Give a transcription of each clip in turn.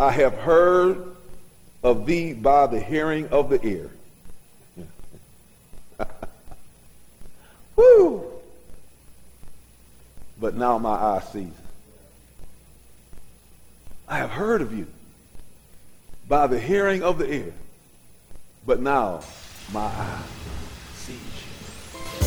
I have heard of thee by the hearing of the ear. Woo! But now my eye sees it. I have heard of you by the hearing of the ear, but now my eye sees you.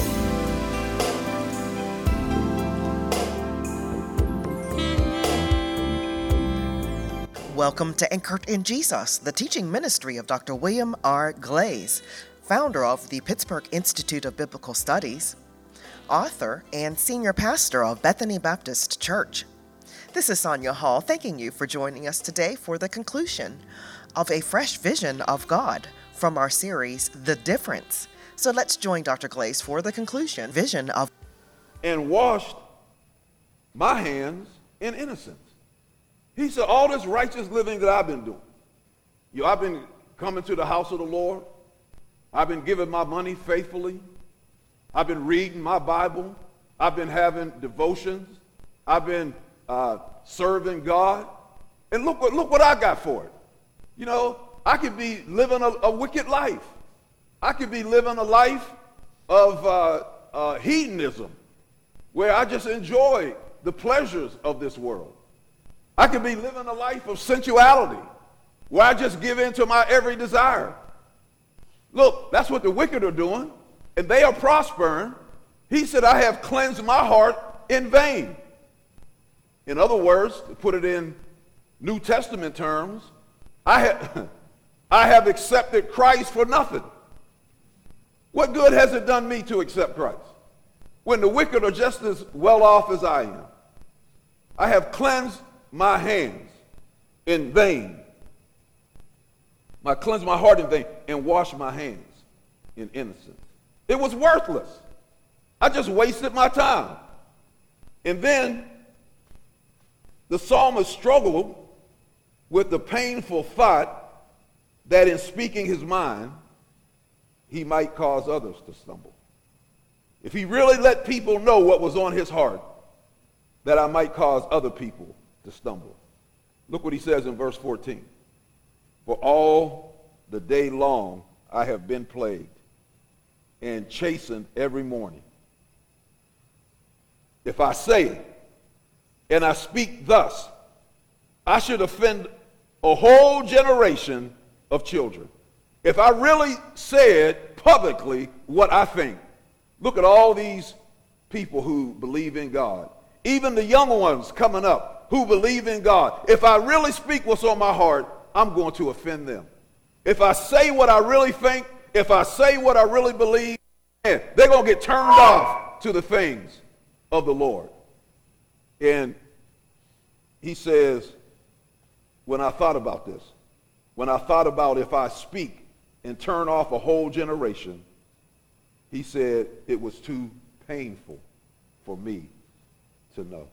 Welcome to Anchored in Jesus, the teaching ministry of Dr. William R. Glaze, founder of the Pittsburgh Institute of Biblical Studies, author and senior pastor of Bethany Baptist Church. This is Sonia Hall thanking you for joining us today for the conclusion of a fresh vision of God from our series, The Difference. So let's join Dr. Glaze for the conclusion, vision of... And washed my hands in innocence. He said, all this righteous living that I've been doing. I've been coming to the house of the Lord. I've been giving my money faithfully. I've been reading my Bible. I've been having devotions. I've been serving God. And look what I got for it. You know, I could be living a wicked life. I could be living a life of hedonism, where I just enjoy the pleasures of this world. I could be living a life of sensuality, where I just give in to my every desire. Look, that's what the wicked are doing, and they are prospering. He said, I have cleansed my heart in vain. In other words, to put it in New Testament terms, I have accepted Christ for nothing. What good has it done me to accept Christ when the wicked are just as well off as I am? I have cleansed my hands in vain. I cleansed my heart in vain and washed my hands in innocence. It was worthless. I just wasted my time. And then the psalmist struggled with the painful thought that in speaking his mind, he might cause others to stumble. If he really let people know what was on his heart, that I might cause other people to stumble. Look what he says in verse 14. For all the day long I have been plagued and chastened every morning. If I say and I speak thus, I should offend a whole generation of children. If I really said publicly what I think, look at all these people who believe in God, even the young ones coming up who believe in God. If I really speak what's on my heart, I'm going to offend them. If I say what I really think, if I say what I really believe, they're going to get turned off to the things of the Lord. And he says, when I thought about this, when I thought about if I speak and turn off a whole generation, he said it was too painful for me to know.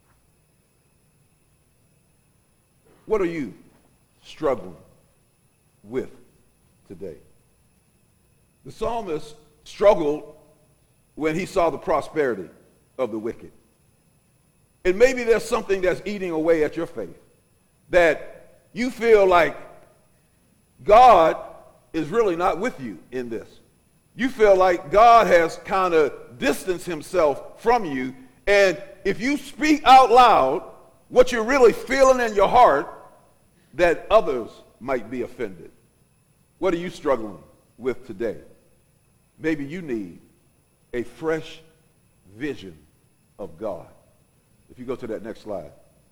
What are you struggling with today? The psalmist struggled when he saw the prosperity of the wicked. And maybe there's something that's eating away at your faith, that you feel like God is really not with you in this. You feel like God has kind of distanced himself from you, and if you speak out loud what you're really feeling in your heart, that others might be offended. What are you struggling with today? Maybe you need a fresh vision of God. If you go to that next slide.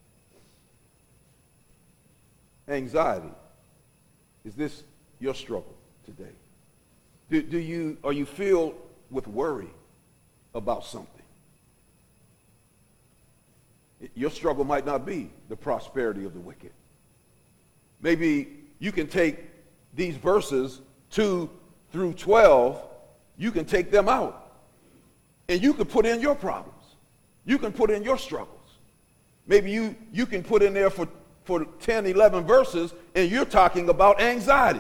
Anxiety. Is this your struggle today? Are you filled with worry about something? Your struggle might not be the prosperity of the wicked. Maybe you can take these verses 2 through 12, you can take them out, and you can put in your problems. You can put in your struggles. Maybe you can put in there for 10, 11 verses, and you're talking about anxiety.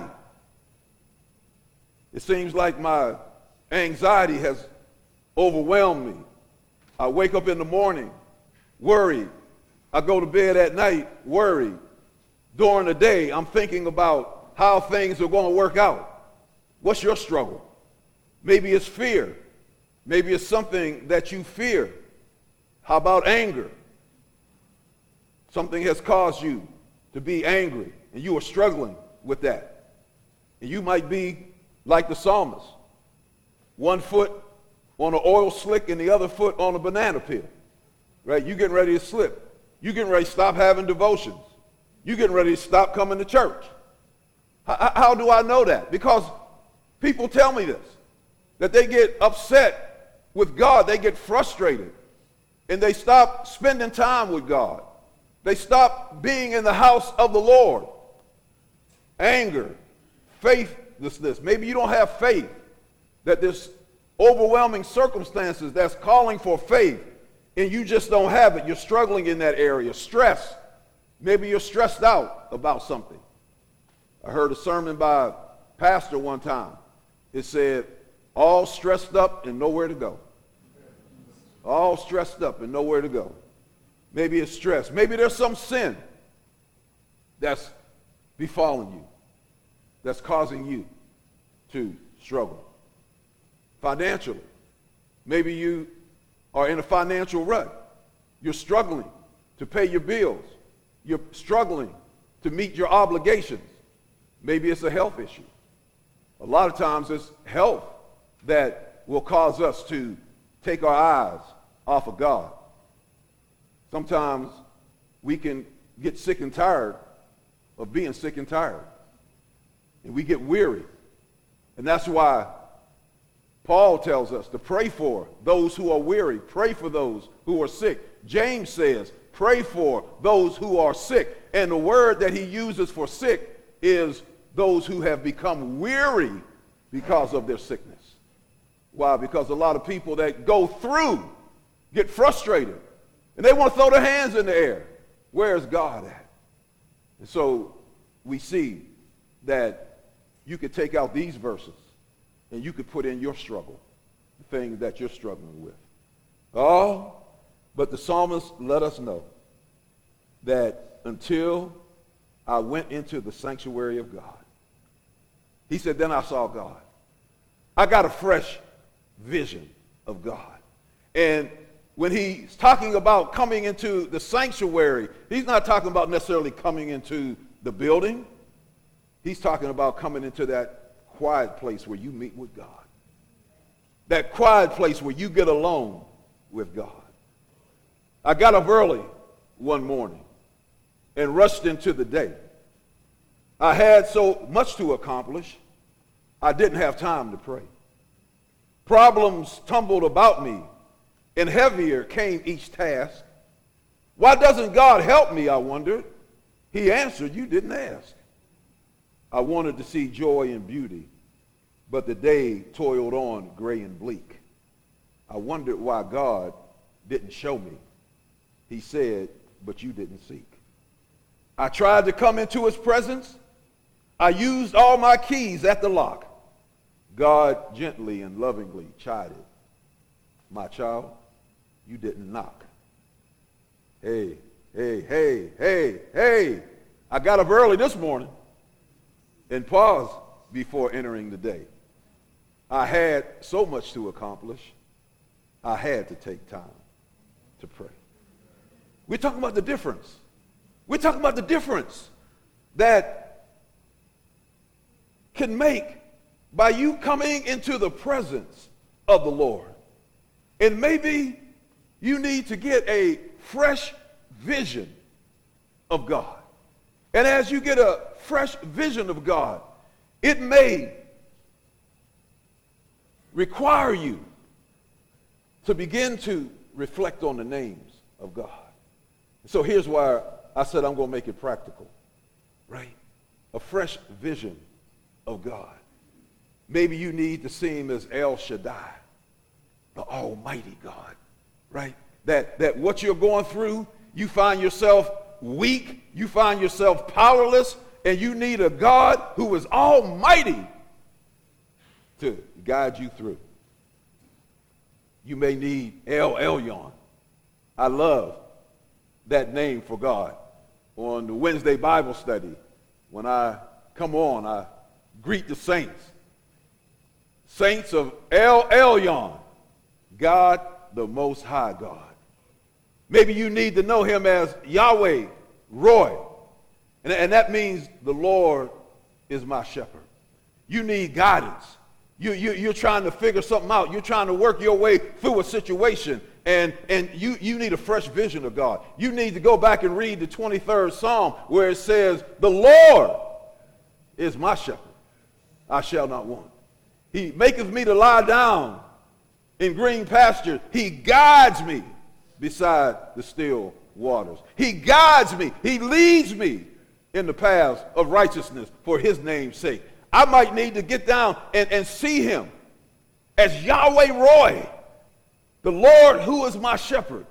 It seems like my anxiety has overwhelmed me. I wake up in the morning worried. I go to bed at night worried. during the day, I'm thinking about how things are going to work out. What's your struggle? Maybe it's fear. Maybe it's something that you fear. How about anger? Something has caused you to be angry, and you are struggling with that. And you might be like the psalmist, one foot on an oil slick and the other foot on a banana peel, right? You getting ready to slip. You getting ready to stop having devotions. You getting ready to stop coming to church. How do I know that? Because people tell me this, that they get upset with God. They get frustrated, and they stop spending time with God. They stop being in the house of the Lord. Anger, faithlessness. Maybe you don't have faith, that there's overwhelming circumstances that's calling for faith, and you just don't have it. You're struggling in that area. Stress. Maybe you're stressed out about something. I heard a sermon by a pastor one time. It said, all stressed up and nowhere to go. All stressed up and nowhere to go. Maybe it's stress. Maybe there's some sin that's befallen you, that's causing you to struggle. Financially, maybe you are in a financial rut. You're struggling to pay your bills. You're struggling to meet your obligations. Maybe it's a health issue. A lot of times it's health that will cause us to take our eyes off of God. Sometimes we can get sick and tired of being sick and tired. And we get weary. And that's why Paul tells us to pray for those who are weary. Pray for those who are sick. James says, pray for those who are sick. And the word that he uses for sick is those who have become weary because of their sickness. Why? Because a lot of people that go through get frustrated. And they want to throw their hands in the air. Where's God at? And so we see that you could take out these verses and you could put in your struggle, the things that you're struggling with. Oh, but the psalmist let us know that until I went into the sanctuary of God, he said, then I saw God. I got a fresh vision of God. And when he's talking about coming into the sanctuary, he's not talking about necessarily coming into the building. He's talking about coming into that quiet place where you meet with God. That quiet place where you get alone with God. I got up early one morning and rushed into the day. I had so much to accomplish, I didn't have time to pray. Problems tumbled about me, and heavier came each task. Why doesn't God help me, I wondered. He answered, you didn't ask. I wanted to see joy and beauty, but the day toiled on gray and bleak. I wondered why God didn't show me. He said, but you didn't seek. I tried to come into his presence. I used all my keys at the lock. God gently and lovingly chided. My child, you didn't knock. Hey, I got up early this morning and paused before entering the day. I had so much to accomplish, I had to take time to pray. We're talking about the difference. We're talking about the difference that can make by you coming into the presence of the Lord. And maybe you need to get a fresh vision of God. And as you get a fresh vision of God, it may require you to begin to reflect on the names of God. So here's why I said I'm going to make it practical, right? A fresh vision of God. Maybe you need to see him as El Shaddai, the Almighty God, right? That what you're going through, you find yourself weak, you find yourself powerless, and you need a God who is almighty to guide you through. You may need El Elyon. I love that name for God. on the Wednesday Bible study, when I come on, I greet the saints. Saints of El Elyon, God the Most High God. Maybe you need to know him as Yahweh Roy. And that means the Lord is my shepherd. You need guidance. You're trying to figure something out. You're trying to work your way through a situation. And you need a fresh vision of God. You need to go back and read the 23rd Psalm where it says, the Lord is my shepherd. I shall not want. He maketh me to lie down in green pastures. He guides me beside the still waters. He guides me. He leads me in the paths of righteousness for his name's sake. I might need to get down and see him as Yahweh Roy, the Lord who is my shepherd.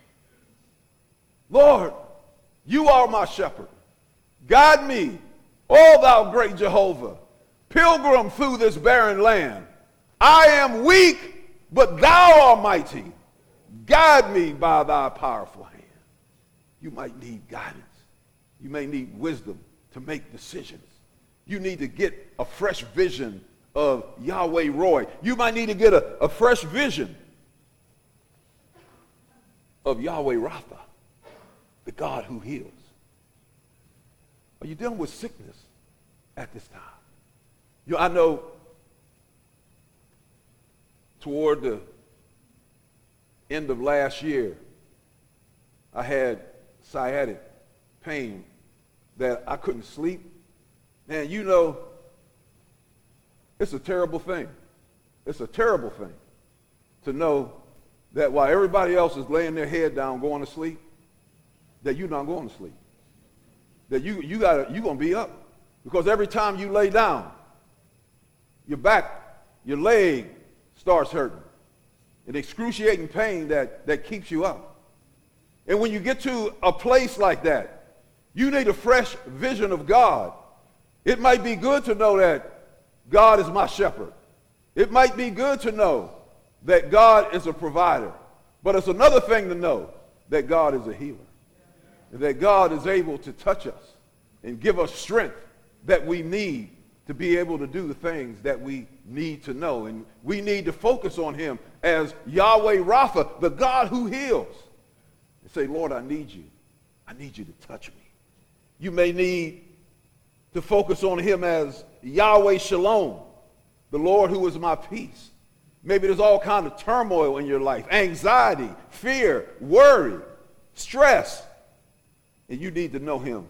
Lord, you are my shepherd. Guide me, O thou great Jehovah, pilgrim through this barren land. I am weak, but thou art mighty. Guide me by thy powerful hand. You might need guidance. You may need wisdom to make decisions. You need to get a fresh vision of Yahweh Roy. You might need to get a fresh vision of Yahweh Rapha, the God who heals. Are you dealing with sickness at this time? I know toward the end of last year, I had sciatic pain that I couldn't sleep. And you know, it's a terrible thing. It's a terrible thing to know that while everybody else is laying their head down going to sleep, that you're not going to sleep. That you're going to be up. Because every time you lay down, your back, your leg starts hurting. An excruciating pain that keeps you up. And when you get to a place like that, you need a fresh vision of God. It might be good to know that God is my shepherd. It might be good to know that God is a provider. But it's another thing to know that God is a healer. And that God is able to touch us and give us strength that we need to be able to do the things that we need to know. And we need to focus on him as Yahweh Rapha, the God who heals. And say, Lord, I need you. I need you to touch me. You may need to focus on him as Yahweh Shalom, the Lord who is my peace. Maybe there's all kind of turmoil in your life, anxiety, fear, worry, stress. And you need to know him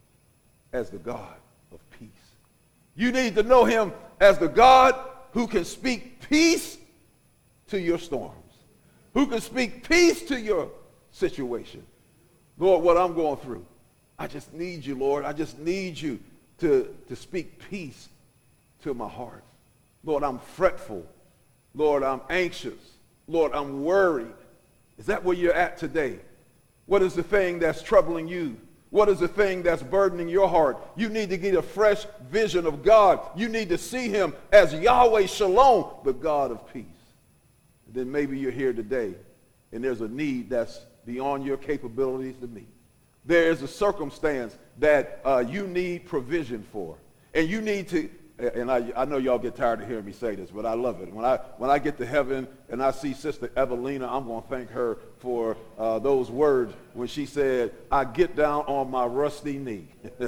as the God of peace. You need to know him as the God who can speak peace to your storms, who can speak peace to your situation. Lord, what I'm going through, I just need you, Lord. I just need you to speak peace to my heart. Lord, I'm fretful. Lord, I'm anxious. Lord, I'm worried. Is that where you're at today? What is the thing that's troubling you? What is the thing that's burdening your heart? You need to get a fresh vision of God. You need to see him as Yahweh Shalom, the God of peace. And then maybe you're here today and there's a need that's beyond your capabilities to meet. There is a circumstance that you need provision for. And you need to, and I know y'all get tired of hearing me say this, but I love it. When I get to heaven and I see Sister Evelina, I'm going to thank her for those words when she said, I get down on my rusty knee.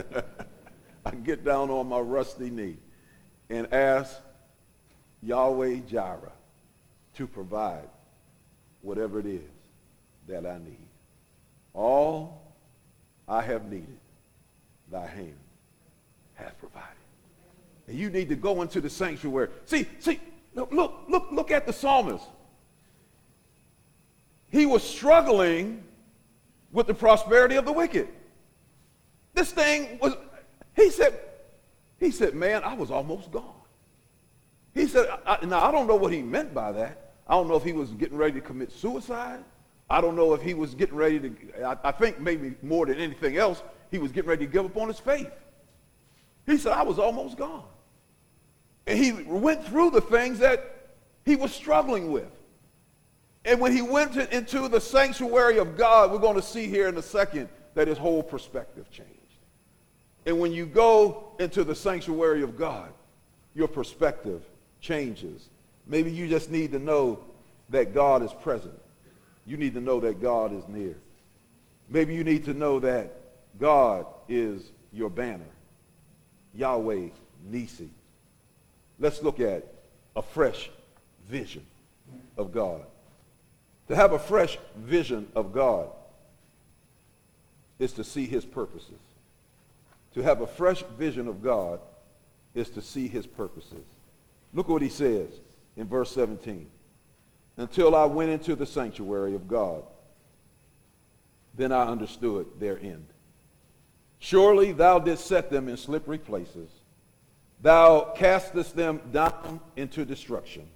I get down on my rusty knee and ask Yahweh Jireh to provide whatever it is that I need. All I have needed, thy hand hath provided. And you need to go into the sanctuary. See, look at the psalmist. He was struggling with the prosperity of the wicked. This thing was, he said, man, I was almost gone. He said, now I don't know what he meant by that. I don't know if he was getting ready to commit suicide. I don't know if he was getting ready to, I think maybe more than anything else, he was getting ready to give up on his faith. He said, I was almost gone. And he went through the things that he was struggling with. And when he went into the sanctuary of God, we're going to see here in a second that his whole perspective changed. And when you go into the sanctuary of God, your perspective changes. Maybe you just need to know that God is present. You need to know that God is near. Maybe you need to know that God is your banner. Yahweh Nisi. Let's look at a fresh vision of God. To have a fresh vision of God is to see his purposes. To have a fresh vision of God is to see his purposes. Look what he says in verse 17. Until I went into the sanctuary of God, then I understood their end. Surely thou didst set them in slippery places. Thou castest them down into destruction.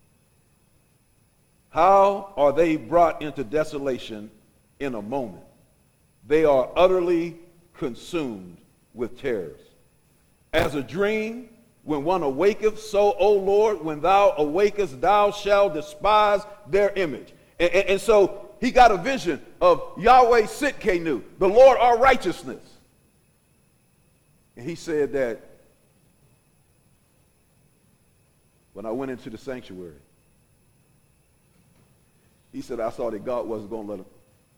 How are they brought into desolation in a moment? They are utterly consumed with terrors. As a dream, when one awaketh, so, O Lord, when thou awakest, thou shalt despise their image. And so he got a vision of Yahweh Sitkenu, the Lord our righteousness. And he said that when I went into the sanctuary, he said, I saw that God wasn't going to let him.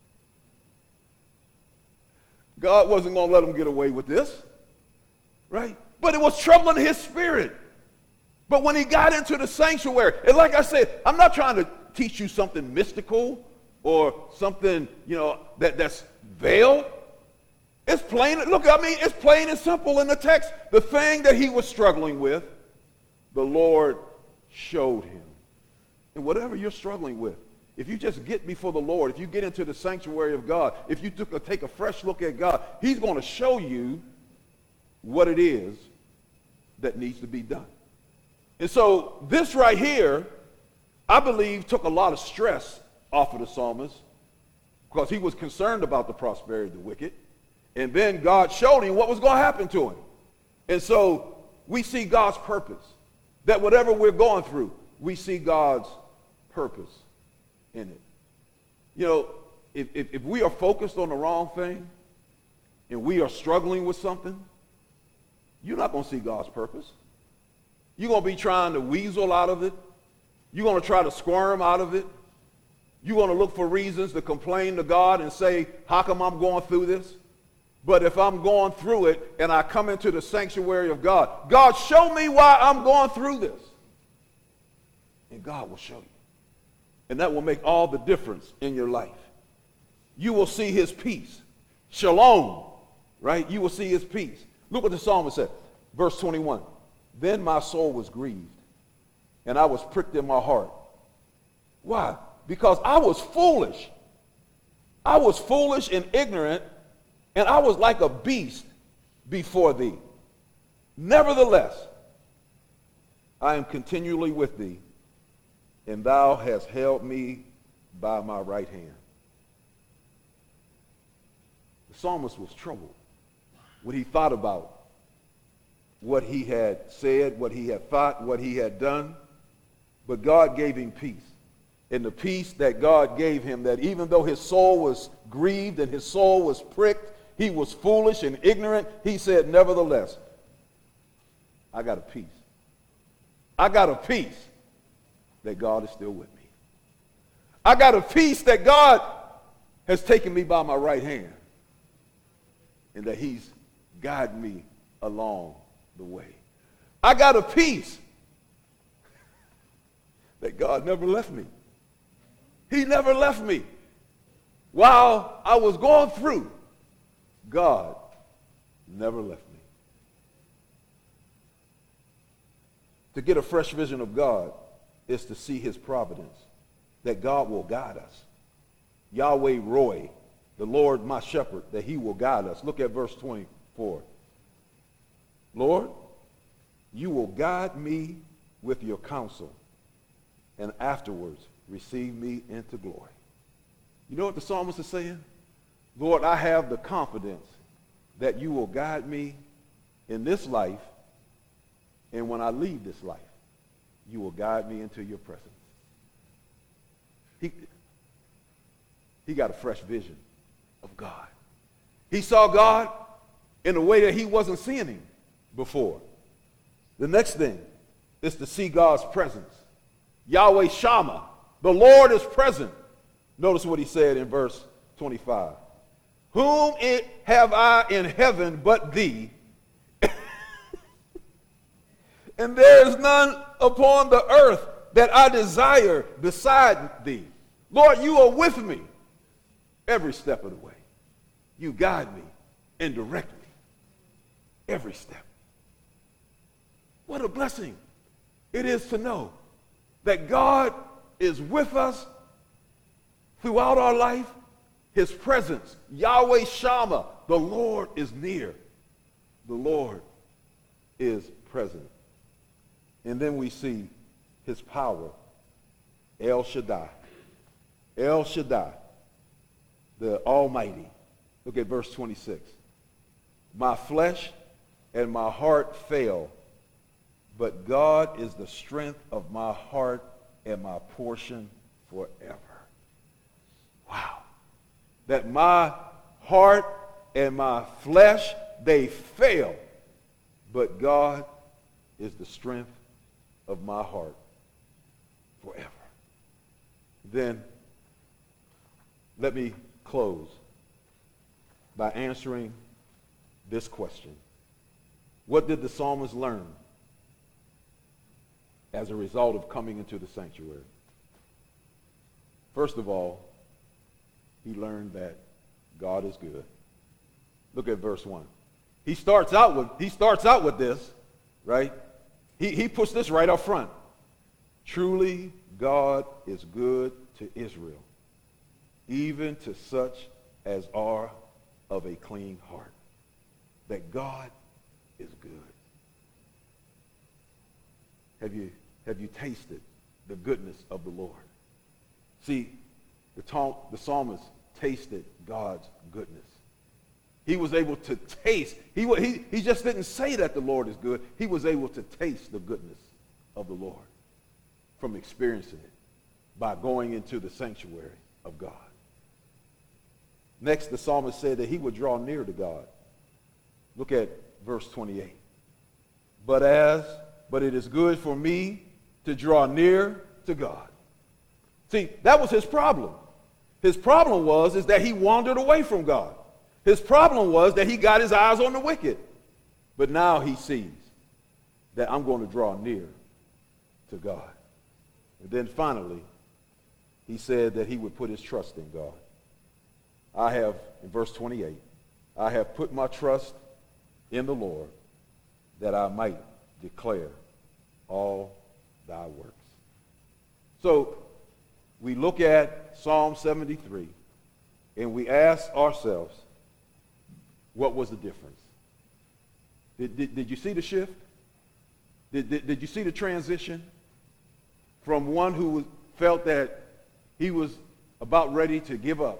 God wasn't going to let him get away with this, right? But it was troubling his spirit. But when he got into the sanctuary, and like I said, I'm not trying to teach you something mystical or something, that's veiled. It's plain. Look, it's plain and simple in the text. The thing that he was struggling with, the Lord showed him. And whatever you're struggling with, if you just get before the Lord, if you get into the sanctuary of God, if you take a fresh look at God, he's going to show you what it is that needs to be done. And so this right here, I believe, took a lot of stress off of the psalmist because he was concerned about the prosperity of the wicked. And then God showed him what was going to happen to him. And so we see God's purpose. That whatever we're going through, we see God's purpose in it. If we are focused on the wrong thing and we are struggling with something, you're not going to see God's purpose. You're going to be trying to weasel out of it. You're going to try to squirm out of it. You're going to look for reasons to complain to God and say, how come I'm going through this? But if I'm going through it and I come into the sanctuary of God, God, show me why I'm going through this. And God will show you. And that will make all the difference in your life. You will see his peace. Shalom, right? You will see his peace. Look what the psalmist said. Verse 21. Then my soul was grieved, and I was pricked in my heart. Why? Because I was foolish. I was foolish and ignorant, and I was like a beast before thee. Nevertheless, I am continually with thee, and thou hast held me by my right hand. The psalmist was troubled when he thought about what he had said, what he had thought, what he had done. But God gave him peace. And the peace that God gave him, that even though his soul was grieved and his soul was pricked, he was foolish and ignorant, he said, nevertheless, I got a peace. I got a peace that God is still with me. I got a peace that God has taken me by my right hand and that he's guided me along the way. I got a peace that God never left me. He never left me. While I was going through, God never left me. To get a fresh vision of God is to see his providence, that God will guide us. Yahweh Roy, the Lord my shepherd, that he will guide us. Look at verse 24. Lord, you will guide me with your counsel, and afterwards receive me into glory. You know what the psalmist is saying? Lord, I have the confidence that you will guide me in this life, and when I leave this life, you will guide me into your presence. He got a fresh vision of God. He saw God in a way that he wasn't seeing him before. The next thing is to see God's presence. Yahweh Shammah, the Lord is present. Notice what he said in verse 25. Whom have I in heaven but thee? And there is none upon the earth that I desire beside thee. Lord, you are with me every step of the way. You guide me and direct me every step. What a blessing it is to know that God is with us throughout our life. His presence, Yahweh Shammah, the Lord is near. The Lord is present. And then we see his power, El Shaddai. El Shaddai, the Almighty. Look at verse 26. My flesh and my heart fail, but God is the strength of my heart and my portion forever. Wow. That my heart and my flesh, they fail, but God is the strength of my heart forever. Then let me close by answering this question. What did the psalmist learn as a result of coming into the sanctuary? First of all, he learned that God is good. Look at verse 1. He starts out with this, right? He puts this right up front. Truly, God is good to Israel, even to such as are of a clean heart. That God is good. Have you tasted the goodness of the Lord? See, the psalmist tasted God's goodness. He was able to taste. He just didn't say that the Lord is good. He was able to taste the goodness of the Lord from experiencing it by going into the sanctuary of God. Next, the psalmist said that he would draw near to God. Look at verse 28. But it is good for me to draw near to God. See, that was his problem. His problem is that he wandered away from God. His problem was that he got his eyes on the wicked. But now he sees that I'm going to draw near to God. And then finally, he said that he would put his trust in God. In verse 28, I have put my trust in the Lord that I might declare all thy works. So we look at Psalm 73 and we ask ourselves, what was the difference? Did you see the shift? Did you see the transition from one who felt that he was about ready to give up?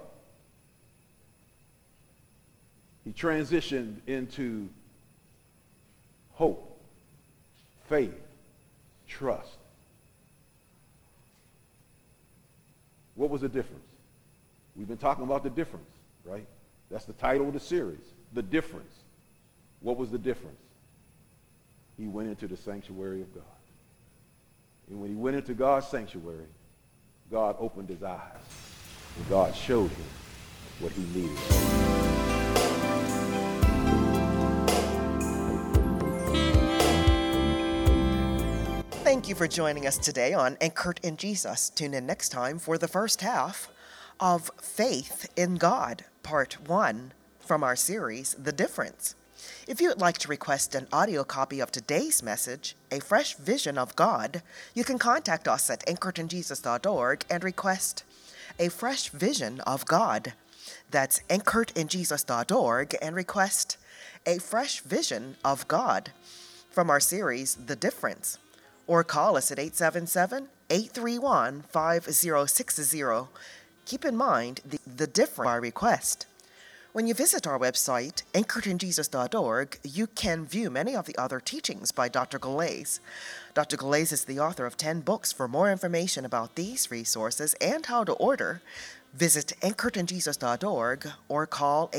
He transitioned into hope, faith, trust. What was the difference? We've been talking about the difference, right? That's the title of the series, The Difference. What was the difference? He went into the sanctuary of God. And when he went into God's sanctuary, God opened his eyes. And God showed him what he needed. Thank you for joining us today on Anchored in Jesus. Tune in next time for the first half of Faith in God, Part 1 from our series, The Difference. If you would like to request an audio copy of today's message, A Fresh Vision of God, you can contact us at anchoredinjesus.org and request A Fresh Vision of God. That's anchoredinjesus.org and request A Fresh Vision of God from our series, The Difference. Or call us at 877-831-5060. Keep in mind the difference by request. When you visit our website, anchoredinjesus.org, you can view many of the other teachings by Dr. Galais. Dr. Galais is the author of 10 books. For more information about these resources and how to order, Visit anchoredinjesus.org or call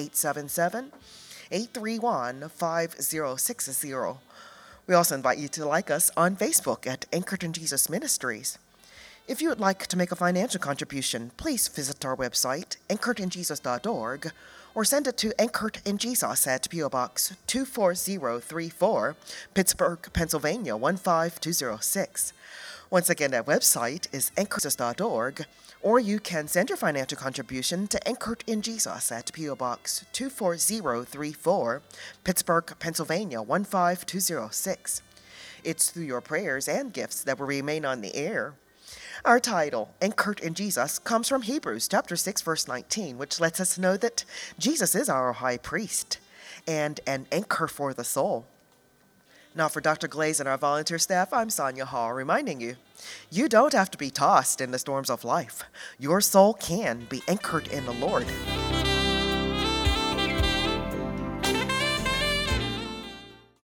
877-831-5060. We also invite you to like us on Facebook at Anchored in Jesus Ministries. If you would like to make a financial contribution, please visit our website, anchoredinjesus.org, or send it to Anchored in Jesus at P.O. Box 24034, Pittsburgh, Pennsylvania 15206. Once again, that website is anchoredinjesus.org, or you can send your financial contribution to Anchored in Jesus at P.O. Box 24034, Pittsburgh, Pennsylvania 15206. It's through your prayers and gifts that will remain on the air. Our title, Anchored in Jesus, comes from Hebrews chapter 6, verse 19, which lets us know that Jesus is our high priest and an anchor for the soul. Now for Dr. Glaze and our volunteer staff, I'm Sonia Hall, reminding you, you don't have to be tossed in the storms of life. Your soul can be anchored in the Lord.